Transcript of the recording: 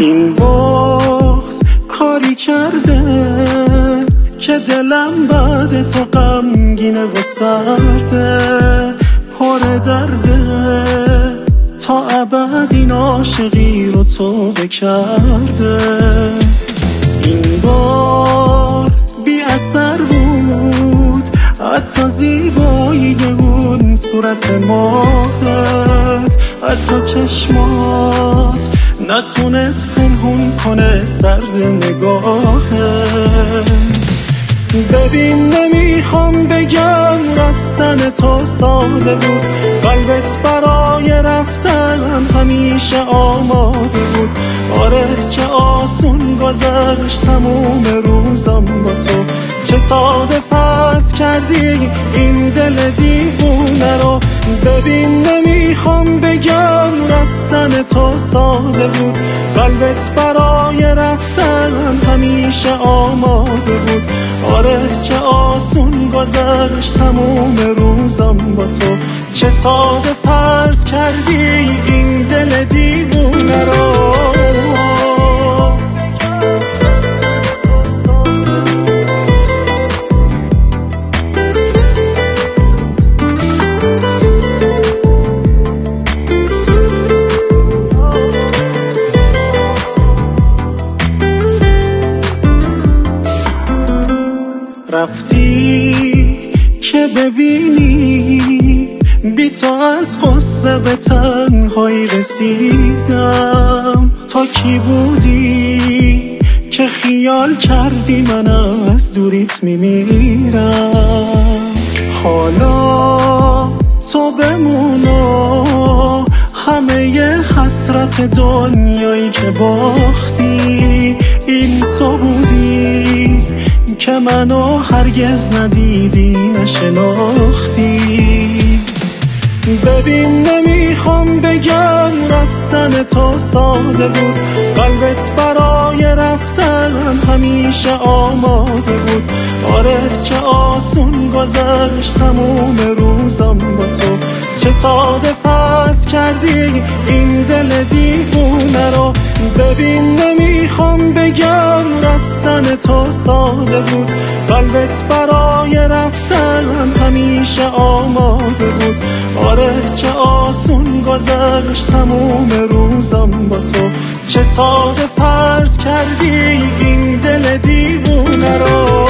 این بغض کاری کرده که دلم بعد تو غمگینه و سرده، پر درده، تا ابد این عاشقی رو تو بکرده. این بار بی اثر بود حتی زیبایی اون صورت ماهت، حتی چشمات نتونست پنهون کنه سرد نگاهت. ببین نمیخوام بگم رفتن تو ساده بود، قلبت برای رفتن همیشه آماده بود. آره چه آسون گذشت تموم روزم با تو، چه ساده فصل کردی این دل دیوونه رو. ببین نمیخوام بگم رفتن تو ساده بود، قلبت برای رفتن همیشه آماده بود. آره چه آسون گذشت تموم روزم با تو، چه ساده فرض کردی این دل دیوونه رو. رفتی که ببینی بی تو از غصه به تنهایی رسیدم. تا کی بودی که خیال کردی من از دوریت میمیرم. حالا تو بمون و همه ی حسرت دنیایی که باختی این تو بودی که منو هرگز ندیدی نشناختی. ببین نمیخوام بگم رفتن تو ساده بود، قلبت برای رفتن همیشه آماده بود. آره چه آسون گذشت تموم روزم با تو، چه ساده فصل کردی این دل دیوونه رو. ببین نمیخوام بگم رفتن تو ساده بود، قلبت برای رفتن همیشه آماده بود. آره چه آسون گذشت تموم روزم با تو، چه ساده فرض کردی این دل دیوونه رو.